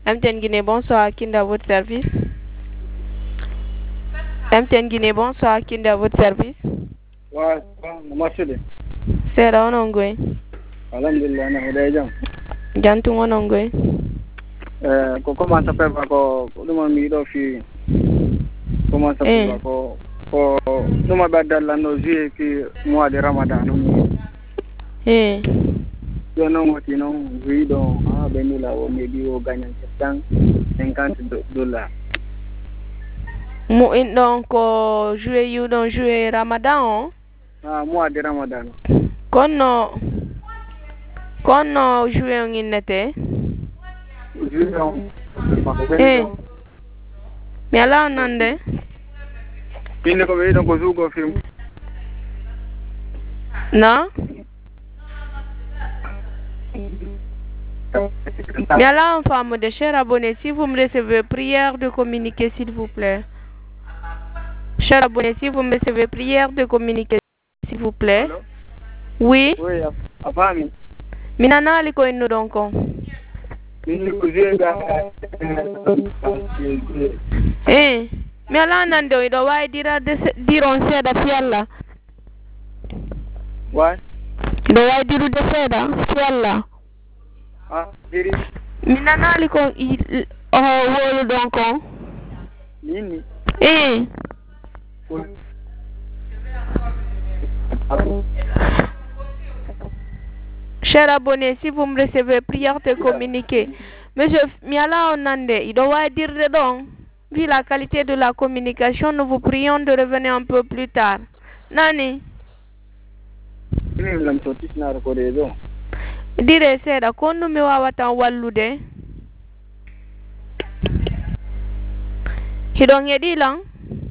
MTN Guinée, bonsoir, Kinda, votre service. MTN Guinée, bonsoir, Kinda, votre service. Ouais, merci. C'est là, on ongoy. Alhamdulillah, na hudai jam. Jantu on ongoy. Comment ça fait pas ko duma mi do fi. Comment ça fait pas ko duma badal la no juillet fi mois de Ramadan no. Yo no moti no oui donc benila o maybe o gagnant $50. Mo in donc jouer you donc jouer Ramadan. Mois de Ramadan. Kono jouer nginete. Mi ala nande. Pinde ko be donc ko zugo film. Non? Mais alors, femme de chers abonnés, si vous me recevez, prière de communiquer, s'il vous plaît. Chers abonnés, si vous me recevez, prière de communiquer, s'il vous plaît. Hello? Oui? Oui, afami. Minana aliko inu donko. Mini ko jega. Mi ala nando ido wai diron seda fialla. What? Ido wai diru de seda fialla. Diri. Minana aliko wolu donko. Nini? Chers abonnés, si vous me recevez, prière de communiquer. Monsieur Miala Onande, il doit dire donc, vu la qualité de la communication, nous vous prions de revenir un peu plus tard. Nani? Dire seda, kono me wawata wallude. Hidong yedi lang?